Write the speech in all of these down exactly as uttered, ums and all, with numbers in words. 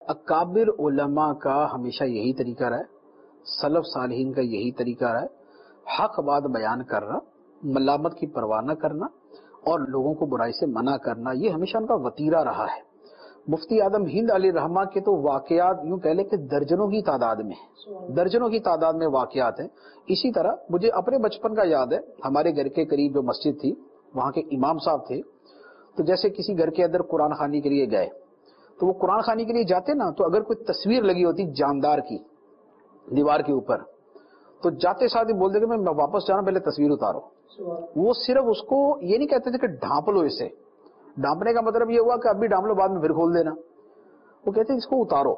اکابر علماء کا ہمیشہ یہی طریقہ رہا ہے، سلف صالحین کا یہی طریقہ رہا ہے، حق بات بیان کرنا، ملامت کی پرواہ نہ کرنا اور لوگوں کو برائی سے منع کرنا، یہ ہمیشہ ان کا وتیرہ رہا ہے۔ مفتی اعظم ہند علیہ رحمہ کے تو واقعات یوں کہہ لیں کہ درجنوں کی تعداد میں درجنوں کی تعداد میں واقعات ہیں۔ اسی طرح مجھے اپنے بچپن کا یاد ہے، ہمارے گھر کے قریب جو مسجد تھی وہاں کے امام صاحب تھے، تو جیسے کسی گھر کے اندر قرآن خوانی کے لیے گئے تو وہ قرآن خوانی کے لیے جاتے نا، تو اگر کوئی تصویر لگی ہوتی جاندار کی دیوار کے اوپر، تو جاتے ساتھ ہی بول دے کہ میں واپس جانا، پہلے تصویر اتارو۔ وہ صرف اس کو یہ نہیں کہتے تھے کہ ڈھانپ لو اسے، ڈھانپنے کا مطلب یہ ہوا کہ اب بھی ڈھانپ لو بعد میں پھر کھول دینا، وہ کہتے ہیں اس کو اتارو۔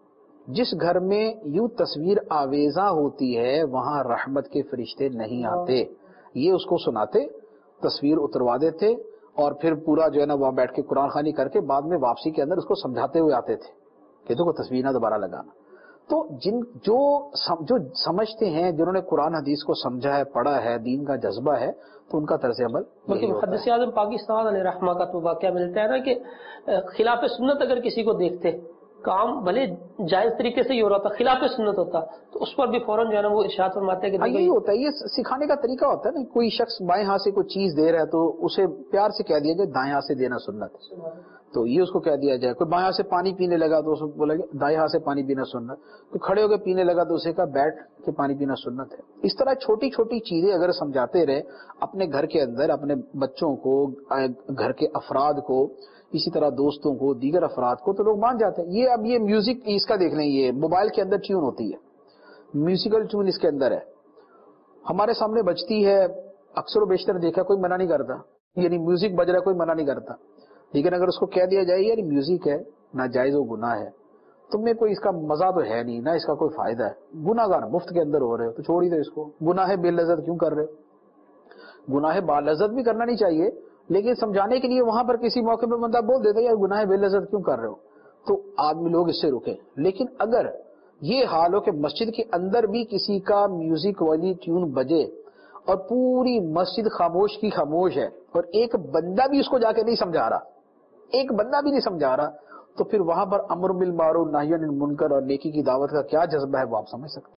جس گھر میں یوں تصویر آویزاں ہوتی ہے وہاں رحمت کے فرشتے نہیں آتے، یہ اس کو سناتے، تصویر اتروا دیتے اور پھر پورا جو ہے نا وہاں بیٹھ کے قرآن خوانی کر کے بعد میں واپسی کے اندر اس کو سمجھاتے ہوئے آتے تھے کہ دیکھو تصویر نہ دوبارہ لگانا۔ تو جن جو جو سمجھتے ہیں، جنہوں نے قرآن حدیث کو سمجھا ہے، پڑھا ہے، دین کا جذبہ ہے، تو ان کا طرز عمل بلکہ محدث اعظم پاکستان علیہ رحمہ کا تو واقعہ ملتا ہے نا کہ خلاف سنت اگر کسی کو دیکھتے، کام بھلے جائز طریقے سے ہی ہو رہا تھا، خلاف سنت ہوتا تو اس پر بھی فوراً جو ہے نا وہ ارشاد فرماتے ہیں کہ یہی ہوتا ہے، یہ سکھانے کا طریقہ ہوتا ہے نا۔ کوئی شخص بائیں ہاتھ سے کوئی چیز دے رہا ہے تو اسے پیار سے کہہ دیا جائے دائیں ہاتھ سے دینا سنت، تو یہ اس کو کہہ دیا جائے۔ کوئی بائیں ہاتھ سے پانی پینے لگا تو اس کو بولے گا دائیں ہاتھ سے پانی پینا سنت، کوئی کھڑے ہو کے پینے لگا تو اسے کہا بیٹھ کے پانی پینا سنت ہے۔ اس طرح چھوٹی چھوٹی چیزیں اگر سمجھاتے رہے اپنے گھر کے اندر، اپنے بچوں کو، گھر کے افراد کو، اسی طرح دوستوں کو، دیگر افراد کو، تو لوگ مان جاتے ہیں۔ یہ اب یہ میوزک اس کا دیکھ لیں، یہ موبائل کے اندر ٹیون ہوتی ہے، میوزیکل ٹیون اس کے اندر ہے، ہمارے سامنے بجتی ہے، اکثر و بیشتر دیکھا کوئی منع نہیں کرتا، یعنی میوزک بج رہا ہے کوئی منع نہیں کرتا، لیکن اگر اس کو کہہ دیا جائے یار میوزک ہے، ناجائز و گناہ ہے، تم میں کوئی اس کا مزہ تو ہے نہیں، نہ اس کا کوئی فائدہ ہے، گناہ گار مفت کے اندر ہو رہے ہو تو چھوڑ ہی دو اس کو، گناہ بے لذت کیوں کر رہے ہو؟ گناہ با لذت بھی کرنا نہیں چاہیے، لیکن سمجھانے کے لیے وہاں پر کسی موقع پہ بندہ بول دیتا ہے یار گناہ بے لذت کیوں کر رہے ہو، تو آدمی لوگ اس سے رکے۔ لیکن اگر یہ حال ہو کہ مسجد کے اندر بھی کسی کا میوزک والی ٹیون بجے اور پوری مسجد خاموش کی خاموش ہے اور ایک بندہ بھی اس کو جا کے نہیں سمجھا رہا، ایک بندہ بھی نہیں سمجھا رہا، تو پھر وہاں پر امر بالمعروف نہی عن المنکر اور نیکی کی دعوت کا کیا جذبہ ہے وہ آپ سمجھ سکتے ہیں۔